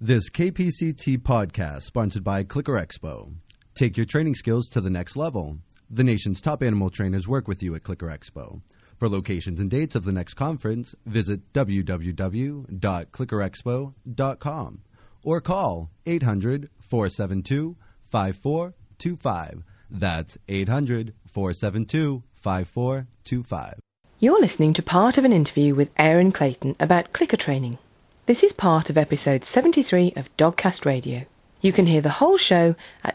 This KPCT podcast sponsored by Clicker Expo. Take your training skills to the next level. The nation's top animal trainers work with you at Clicker Expo. For locations and dates of the next conference, visit www.clickerexpo.com or call 800-472-5425. That's 800-472-5425. You're listening to part of an interview with Aaron Clayton about clicker training. This is part of episode 73 of Dogcast Radio. You can hear the whole show at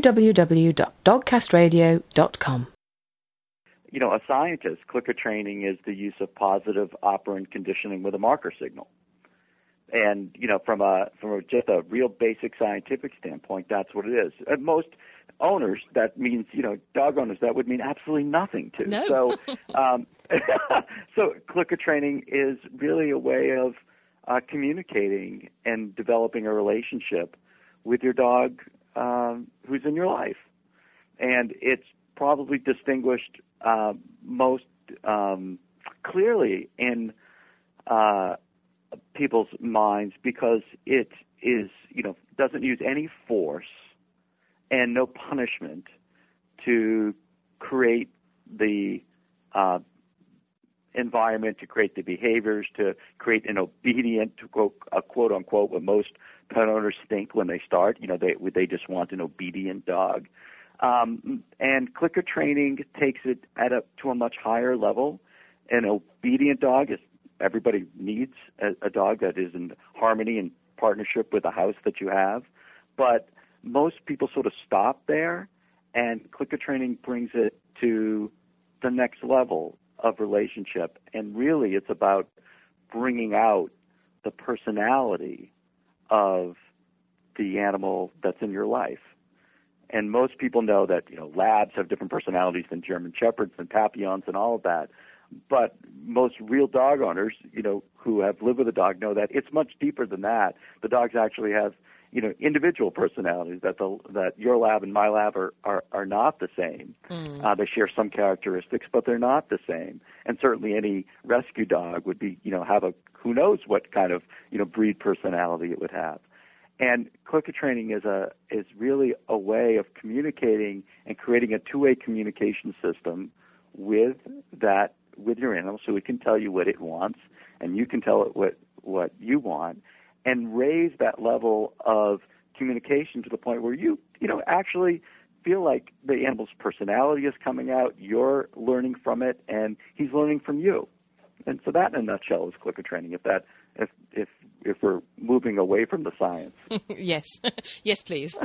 www.dogcastradio.com. You know, a scientist, clicker training is the use of positive operant conditioning with a marker signal. And, you know, from just a real basic scientific standpoint, that's what it is. At most owners, that means, you know, dog owners, that would mean absolutely nothing to. No. So, so clicker training is really a way of communicating and developing a relationship with your dog who's in your life. And it's probably distinguished most clearly in people's minds because it is, you know, doesn't use any force and no punishment to create the environment, to create the behaviors, to create an obedient, quote unquote, what most pet owners think when they start. You know, they just want an obedient dog. And clicker training takes it to a much higher level. An obedient dog is everybody needs a dog that is in harmony and partnership with the house that you have. But most people sort of stop there, and clicker training brings it to the next level of relationship. And really it's about bringing out the personality of the animal that's in your life. And most people know that, you know, labs have different personalities than German shepherds and papillons and all of that. But most real dog owners, you know, who have lived with a dog know that it's much deeper than that. The dogs actually have, you know, individual personalities that your lab and my lab are not the same. They share some characteristics, but they're not the same. And certainly any rescue dog would be, you know, have who knows what kind of, you know, breed personality it would have. And clicker training is really a way of communicating and creating a two-way communication system with your animal, so it can tell you what it wants, and you can tell it what you want, and raise that level of communication to the point where you know, actually feel like the animal's personality is coming out, you're learning from it, and he's learning from you. And so that, in a nutshell, is clicker training. If we're moving away from the science. Yes, yes, please.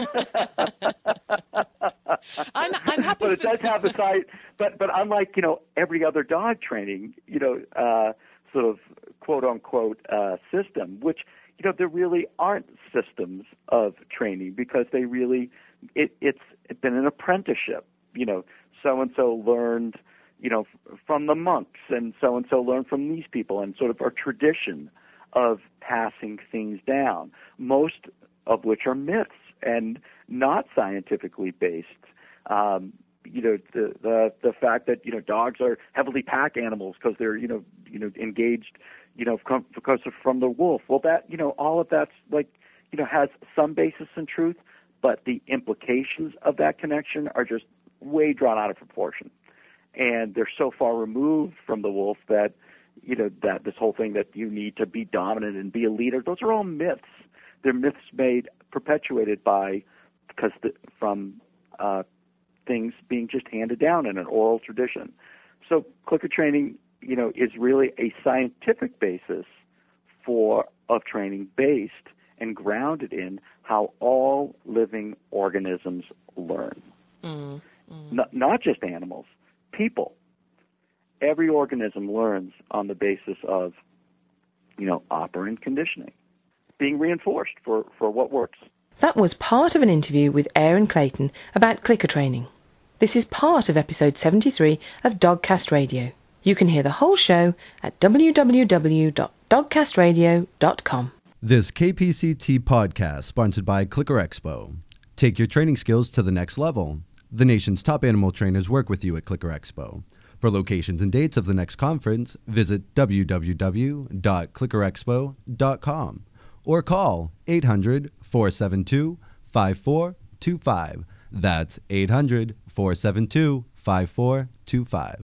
I'm happy. But it does have a side. But unlike, you know, every other dog training, you know, sort of quote unquote system, which, you know, there really aren't systems of training because they really it's been an apprenticeship. You know, so and so learned, you know, from the monks, and so learned from these people, and sort of our tradition of passing things down, most of which are myths and not scientifically based. You know, the fact that, you know, dogs are heavily pack animals because they're, you know, engaged, you know, because of from the wolf. Well, that, you know, all of that's like, you know, has some basis in truth, but the implications of that connection are just way drawn out of proportion. And they're so far removed from the wolf that, you know, that this whole thing that you need to be dominant and be a leader, those are all myths. They're myths perpetuated from things being just handed down in an oral tradition. So clicker training, you know, is really a scientific basis of training based and grounded in how all living organisms learn. Not just animals, people. Every organism learns on the basis of, you know, operant conditioning, being reinforced for what works. That was part of an interview with Aaron Clayton about clicker training. This is part of episode 73 of Dogcast Radio. You can hear the whole show at www.dogcastradio.com. This KPCT podcast sponsored by Clicker Expo. Take your training skills to the next level. The nation's top animal trainers work with you at Clicker Expo. For locations and dates of the next conference, visit www.clickerexpo.com or call 800-472-5425. That's 800-472-5425.